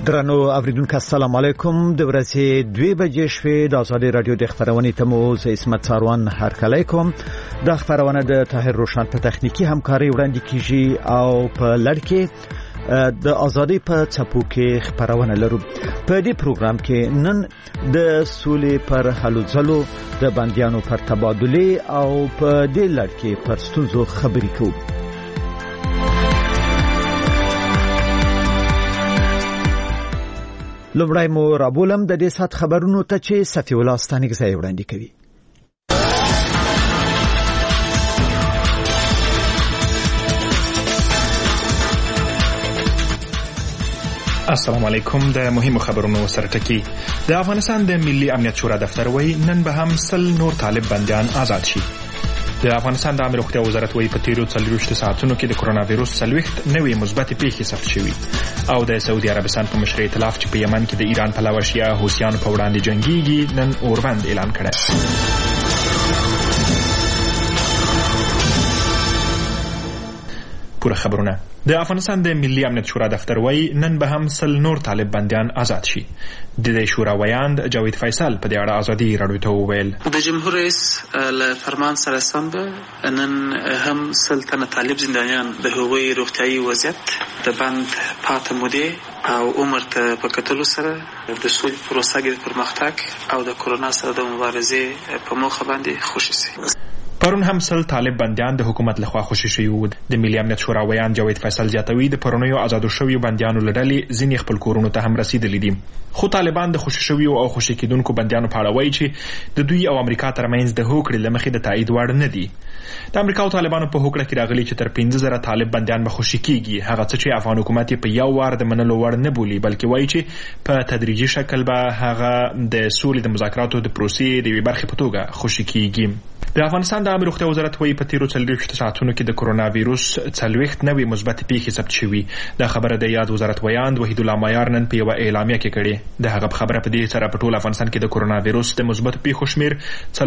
درنو اوریدونکو السلام علیکم د ورځې 2 بجې شوې د آزادي رادیو د خبرونې تموز اسمت ساروان هرکلی کوم. د خبرونه د طاهر روشن په تخنیکی همکاري وړاندې کیږي او په لړ د آزادي په چپو کې خبرونه لرو. په دې پروګرام کې نن د سولې پر حل ځلو د بنديانو پر تبادله او په دې لړ کې پر ستونزو خبرې کوو. لومړی مو رابولم د دې سات خبرونو ته چې صفي الله ستانګزی وړاندې کوي. السلام علیکم. د مهمو خبرونو سره ټکی. د افغانستان د ملي امنیت شورا دفتر وایي نن به هم 100 نور طالب بندیان آزاد شي. د افغانستان د عامه روغتیا وزارت وایي په تیرو 40 ساعتونو کې د کرونا وایروس 40 نوې مثبت پیښې ثبت شوې. او د سعودي عربستان په مشرۍ ائتلاف چې په یمن کې د ایران په لور شیا حوثیانو په وړاندې جنگيږي نن اوربند اعلان کړی. پوره خبرونه. د افغانستان د ملي امنیت شورا دفتر وایي نن به هم 100 نور طالب بندیان آزاد شي. د دې شورا ویاند جاوید فیصل په دې اړه آزادي رادیو ته وویل. د جمهور رئیس له فرمان سره سم نن هم 100 تنه طالب زندانیان د هغوی روغتیايي وضعیت د بند پاتې مودې او عمر ته په کتلو سره د سولې پروسه کې پرمختګ او د کرونا سره د مبارزې په موخه باندې خوشي شي. پرون هم 100 طالب بندیان د حکومت لخوا خوشي شوي وو. د ملي امنیت شورا ویان جاوید فیصل زیاتوي د پرونیو آزادو شویو بندیانو لړلې ځینې خپل کورونو ته هم رسیدلي دي. خو طالبان د خوشي شویو او خوشي کېدونکو بندیانو په اړه وایي چې د دوی او امریکا ترمنځ د هوکړې لمخې د تایید وړ نه دي. د امریکا او طالبانو په هوکړه کې راغلي چې تر 15000 طالب بندیان به خوشي کیږي. هغه څه چې افغان حکومت په یو وار د منلو وړ نه بولي بلکې وایي چې په تدریجي شکل به هغه د سولې د مذاکراتو د پروسې د یوې برخې په توګه خوشي کیږي. د افغانستان د عامه روغتیا وزارت وایي په تیرو 40 ساعتونو کې د کرونا وایروس 40 نوې مثبت پیښې ثبت شوې. د خبره د یاد وزارت ویاند وحید الله مایار نن په یو اعلامیه کې کړې. د هغه خبره په دې سره په ټول افغانستان کې د کرونا وایروس د مثبت پیښو شمیر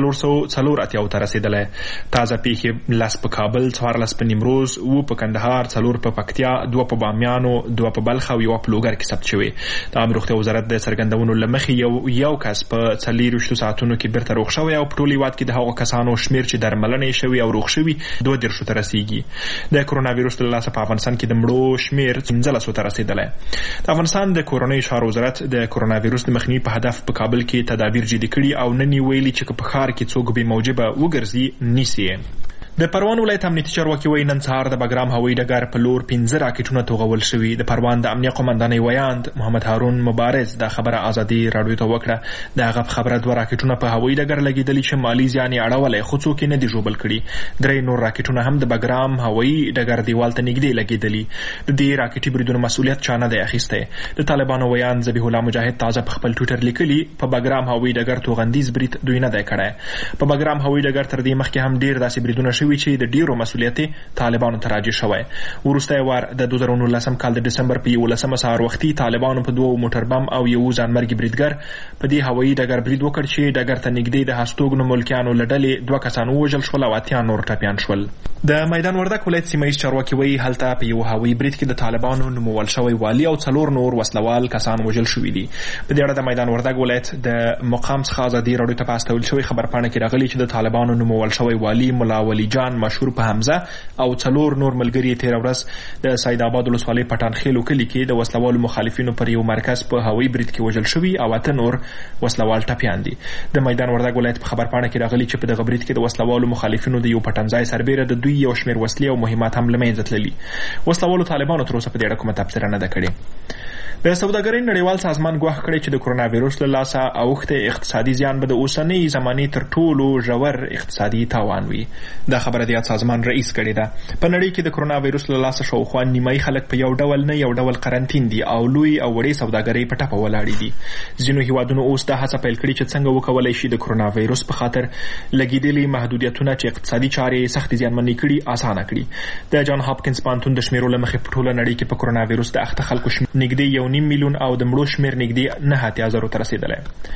484 ته رسیدلی. تازه پیښې 10 په کابل، 14 په نیمروز، 2 په کندهار، 4 په پکتیا، 2 په بامیانو، 2 په بلخ او 1 په لوګر کې ثبت شوې. د عامه روغتیا وزارت د څرګندونو لمخې یو کس په 40 ساعتونو کې بیرته روغ شوی او په ټول هیواد کې د هغو کسانو شمیر چې درملنې شوی او روغ شوی 22 ته رسیدي. د کرونا وایروس له لاسه په افغانستان کې د مړو شمیر 15 ته رسیدلی. د افغانستان د کورونی چارو وزارت د کرونا وایروس د مخنیوي په هدف په کابل کې تدابیر جدي کړي او نن ویلي چې په ښار کې څوک به موجبه وګرځي نیسي. د پروان ولایت امنیتي چارواکي وایي نن سهار د بګرام هوایي ډګر په لور 15 راکټونه توغول شوي. د پروان د امنیه قومندانۍ ویاند محمد هارون مبارز د خبره آزادي رادیو ته وکړه. د هغه خبره 2 راکټونه په هوایي ډګر لګېدلي چې مالي زیان یې اړولی خو څوک یې نه دي ژوبل کړي. 3 نور راکټونه هم د بګرام هوایي ډګر دیوال ته نږدې لګېدلي. د دې راکټي بریدونو مسؤلیت چا نه دی اخیستی. د طالبانو ویاند ذبیح الله مجاهد تازه په خپل ټویټر لیکلي په بګرام هوایي ډګر توغندیز برید دوی نه دی کړی. په بګرام هوایي ډګر تر دې مخکې هم ډیر داسې بریدونه شوي چې د ډیرو مسؤلیت طالبانو ته راجع شوی. وروسته وار د 2019 کال د دسمبر په 11 سهار وختي طالبانو په 2 موټر بم او یو ځانمرګي بریدګر په دې هوایي ډګر برید وکړ چې ډګر ته نږدې د هستوګنو ملکیانو لړلې 2 کسان ووژل شول او 80 نور ټپیان شول. د میدان وردک ولایت سیمه‌ایز چارواکي وایي هلته په یو هوایي برید کې د طالبانو نومول شوی والی او 4 نور وسلوال کسان وژل شوي دي. په دې اړه د میدان وردک ولایت د مقام څخه آزادي رادیو ته پاستول شوی خبرپاڼه کې راغلي چې د طالبانو نومول شوی والی مولا ولی جان مشهور په حمزه او 4 نور ملګری تیر ورځ د سید آباد ولسوالۍ پټان خېلو کلي کې د وسلوالو مخالفینو پر یو مرکز په هوایي برید کې وژل شوي او 8 نور وسلوال ټپیان دي. د میدان وردک ولایت په خبرپاڼه کې راغلي چې په دغه برید کې د وسلوالو مخالفینو د یو پټنځای سربېره د دوی یو شمېر وسلې او مهمات هم له منځه تللي. وسلوالو طالبانو تر اوسه په دې اړه کومه تبصره نه ده کړې. د سوداګرۍ نړیوال سازمان ګواښ کړی چې د کرونا وایروس له لاسه اوښتې اقتصادي زیان به د اوسنۍ زمانې تر ټولو ژور اقتصادي تاوان وي. دا خبره د یاد سازمان رئیس کړې ده. په نړۍ کې د کرونا وایروس له لاسه شاوخوا نیمایي خلک په یو ډول نه یو ډول قرنطین دي او لوی او وړې سوداګرۍ په ټپه ولاړې دي. ځینو هیوادونو اوس دا هڅه پیل کړې چې څنګه وکولای شي د کرونا وایروس په خاطر لګېدلي محدودیتونه چې اقتصادي چارې سختې زیانمنې کړي اسانه کړي. د جان هاپکینز پوهنتون د شمیرو له مخې په ټوله نړۍ کې په کرونا وایروس د اخته خلکو نږدې 1.5 میلیون او د مړو شمیر نږدې 9,000 ته رسیدلی.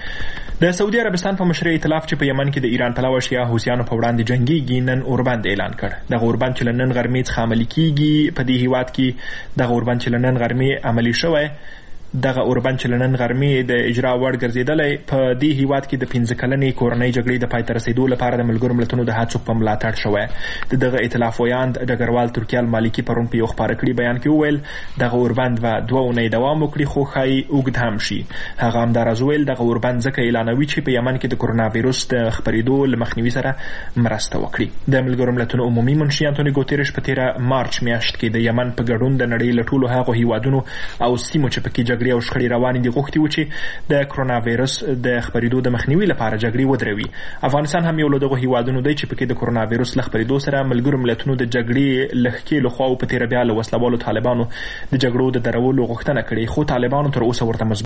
د سعودي عربستان په مشرۍ ائتلاف چې په یمن کې د ایران په لور شیا حوثیانو په وړاندې جنگيږي نن اوربند اعلان کړ. د اوربند چې نن غرمې څخه عملي کیږي په دې هیواد کې د اوربند چې نن غرمې عملي شوی دغه اوربند چې لنن غرمې د اجرا وړ ګرځیدلی په دې هیواد کې د 15 کلنې کورنۍ جګړې د پای ته رسیدو لپاره د ملګرو ملتونو د هڅو په ملاتړ شوی. دغه ائتلاف ویاند ډګروال ترکیال مالکی پرون په یو خپاره کړي بیان کې وویل دغه اوربند به 2 اونۍ دوام وکړي خو ښایي اوږد هم شي. هغه همداراز وویل دغه اوربند ځکه اعلانوي چې په یمن کې د کرونا وایرس د خپرېدو له مخنیوي سره مرسته وکړي. د ملګرو ملتونو عمومي منشي انټونی ګوتریش په 13 مارچ میاشت کې د یمن په ګډون د نړۍ له ټولو هغو هیوادونو او سیمو چې پکې جګړې او شخړې روانې دي غوښتي و چې د کرونا وایرس د خپرېدو د مخنیوي لپاره جګړې ودروي. افغانستان هم یو له دغو هیوادونو دی چې پکې د کرونا وایرس له خپرېدو سره ملګرو ملتونو د جګړې له ښکېلو خواو په تېره بیا له وسلوالو طالبانو د جګړو د درولو غوښتنه کړې خو طالبانو تر اوسه ورته